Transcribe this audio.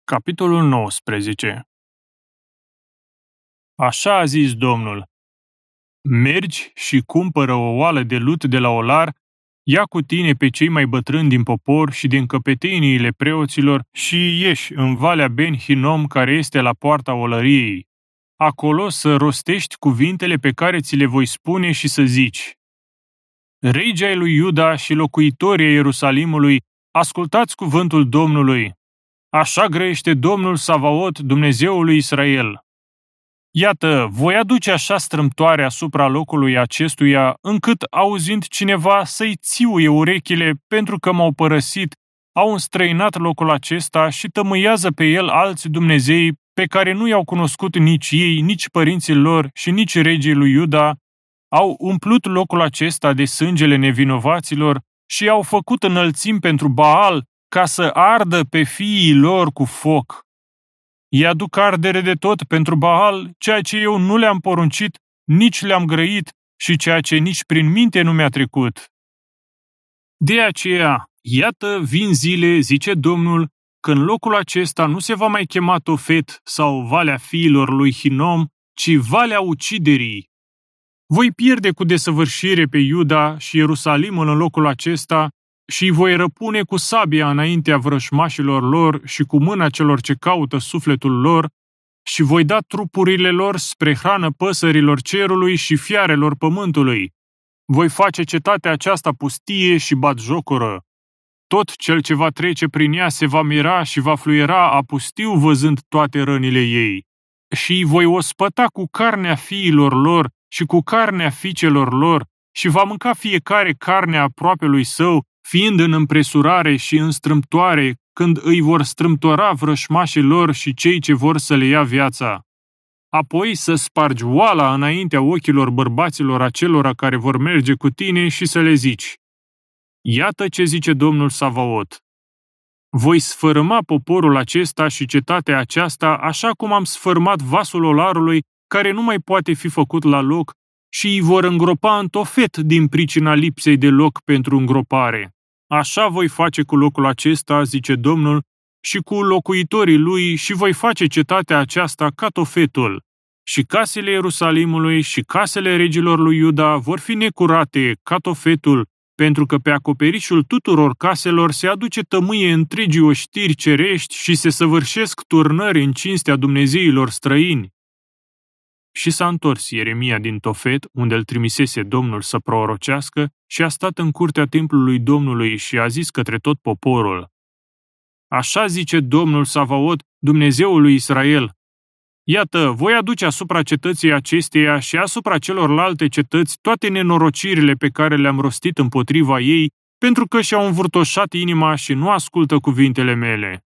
Capitolul 19. Așa a zis Domnul: mergi și cumpără o oală de lut de la olar, ia cu tine pe cei mai bătrâni din popor și din căpeteniile preoților și ieși în Valea Ben Hinom, care este la poarta olăriei. Acolo să rostești cuvintele pe care ți le voi spune și să zici: Regi ai lui Iuda și locuitorii ai Ierusalimului, ascultați cuvântul Domnului. Așa grăiește Domnul Savaot, Dumnezeul lui Israel. Iată, voi aduce așa strâmtoare asupra locului acestuia, încât, auzind cineva, să-i țiuie urechile pentru că m-au părăsit, au înstrăinat locul acesta și tămâiază pe el alți dumnezei pe care nu i-au cunoscut nici ei, nici părinții lor și nici regii lui Iuda, au umplut locul acesta de sângele nevinovaților și au făcut înălțimi pentru Baal, ca să ardă pe fiii lor cu foc. Ei aduc ardere de tot pentru Baal, ceea ce eu nu le-am poruncit, nici le-am grăit și ceea ce nici prin minte nu mi-a trecut. De aceea, iată, vin zile, zice Domnul, că în locul acesta nu se va mai chema Tofet sau Valea fiilor lui Hinom, ci Valea uciderii. Voi pierde cu desăvârșire pe Iuda și Ierusalimul în locul acesta și îi voi răpune cu sabia înaintea vrășmașilor lor și cu mâna celor ce caută sufletul lor și voi da trupurile lor spre hrană păsărilor cerului și fiarelor pământului. Voi face cetatea aceasta pustie și batjocură. Tot cel ce va trece prin ea se va mira și va fluiera apustiu văzând toate rănile ei. Și îi voi ospăta cu carnea fiilor lor și cu carnea fiicelor lor și va mânca fiecare carnea aproapelui său, fiind în împresurare și în strâmtoare, când îi vor strâmtora vrășmașii lor și cei ce vor să le ia viața. Apoi să spargi oala înaintea ochilor bărbaților acelora care vor merge cu tine și să le zici: Iată ce zice Domnul Savaot. Voi sfărâma poporul acesta și cetatea aceasta așa cum am sfărâmat vasul olarului care nu mai poate fi făcut la loc și îi vor îngropa în Tofet din pricina lipsei de loc pentru îngropare. Așa voi face cu locul acesta, zice Domnul, și cu locuitorii lui și voi face cetatea aceasta ca Tofetul. Și casele Ierusalimului și casele regilor lui Iuda vor fi necurate ca Tofetul, pentru că pe acoperișul tuturor caselor se aduce tămâie întregii oștiri cerești și se săvârșesc turnări în cinstea dumnezeilor străini. Și s-a întors Ieremia din Tofet, unde îl trimisese Domnul să prorocească, și a stat în curtea templului Domnului și a zis către tot poporul: Așa zice Domnul Savaot, Dumnezeul lui Israel: Iată, voi aduce asupra cetății acesteia și asupra celorlalte cetăți toate nenorocirile pe care le-am rostit împotriva ei, pentru că și-au învârtoșat inima și nu ascultă cuvintele mele.